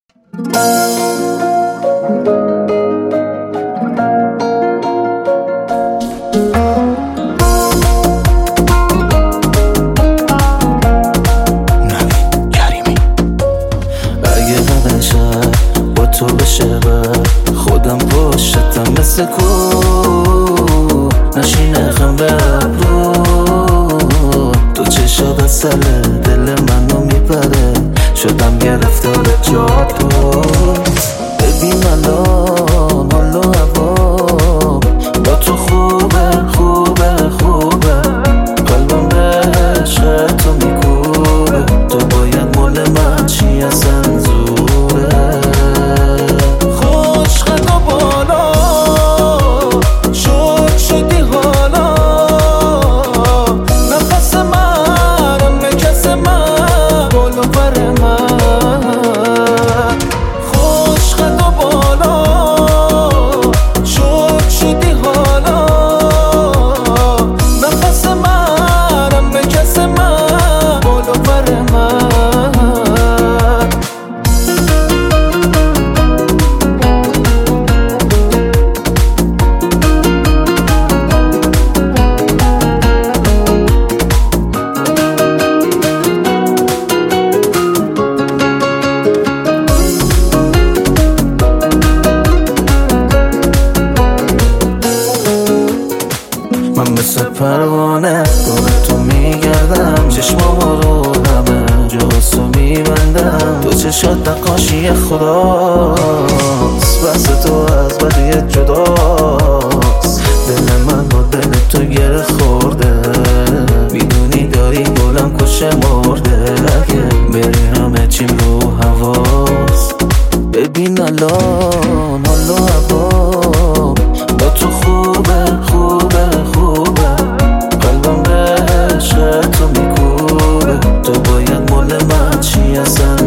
اگه بدنشم با تو بشه خودم پشتم مثل کو نشینه خم به ابرو تو چشات اصل دل منو میپره شدم گرفتار جادو ببین الان حالا هوا با تو خوبه خوبه خوبه قلبم به عشق تو میکوبه تو باید مال من چی اصلا زوره خوشقد و بالا شد شدی حالا نفس من مکس من بالو پر من خوشقد و بالا شد شدی حالا نفس من مکس من بالو پر من من مثل پروانه دور تو میگردم چشمامو رو همه جاستو میبندم تو چشات نقاشی خداست بس تو از بدیت جداست دل من با دل تو گره خورده میدونی داری گلم کشه مرده اگه بری همه چیم رو حواست ببین الان حالا هوا با تو خوبه خوبه خوبه قلبم به عشق تو میکوبه تو باید مال من چی اصلا